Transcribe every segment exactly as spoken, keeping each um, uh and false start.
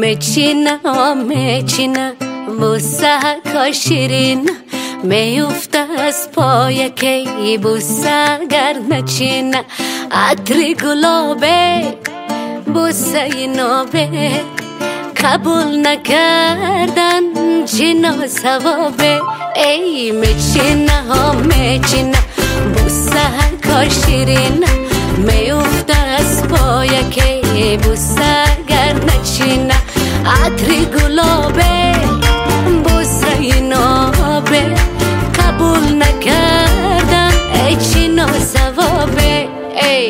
مچینا مچینا بوسه کا شیرین میفته از پای کی بوسه گر نچینا عطر گلابه بوسه اینابه قبول نکردن جنا ثوابه ای مچینا مچینا بوسه کا شیرین میفته از پای کی بوسه گر نچینا عطر گلابه بوسه اینابه قبول نکردن ای چینا ثوابه ای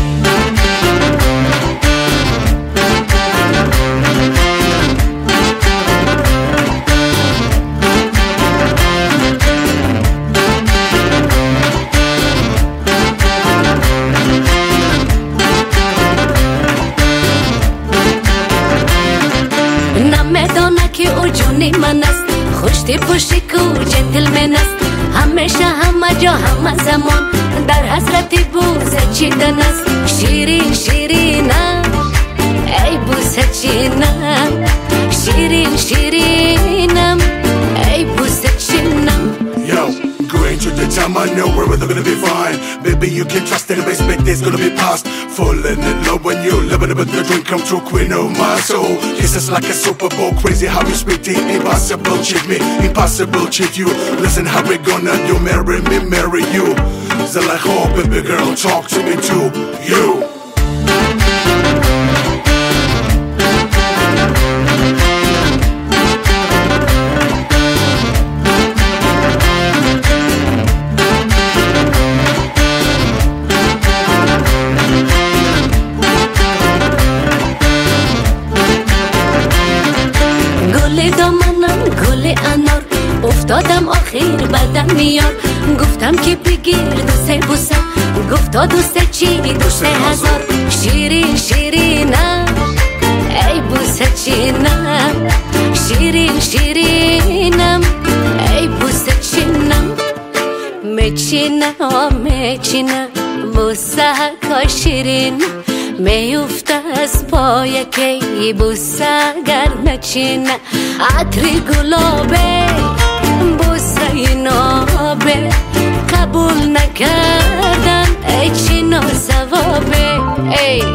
نمیدانه که او جونی من است خوشتی پوشی کو جنتلمن است همیشه همه جا همه زمان در حسرتی بوسه چیدن است شیرین شیرینم ای بوسه چینم شیرین شیرینم ای بوسه چینم Yo, going through the time I know we're really gonna be fine. Baby, you can trust it, expect it's gonna be past. Falling in love when you living it, but the dream come true, queen of my soul. This is like a Super Bowl, crazy how you speak the impossible, cheat me, impossible, cheat you. Listen how we gonna do, marry me, marry you. So like, oh baby girl, talk to me too, you. افتادم آخر بدم میاد گفتم که بگیر دوست بوسم گفتا دوست چی دوست هزار شیرین شیرینم ای بوسه چینم شیرین شیرینم ای بوسه چینم مچینا مچینا بوسه کا شیرین میفته از پای کی بوسه گر نچینا عطر گلابه بوسه اینابه قبول نکردن ای چینا ثوابه ای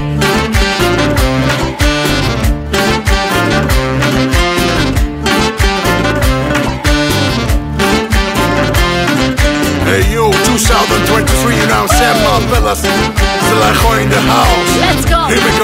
Hey yo, twenty twenty-three, you know, Sam Marvelous, Zalacho in the house. Let's go. Here we go.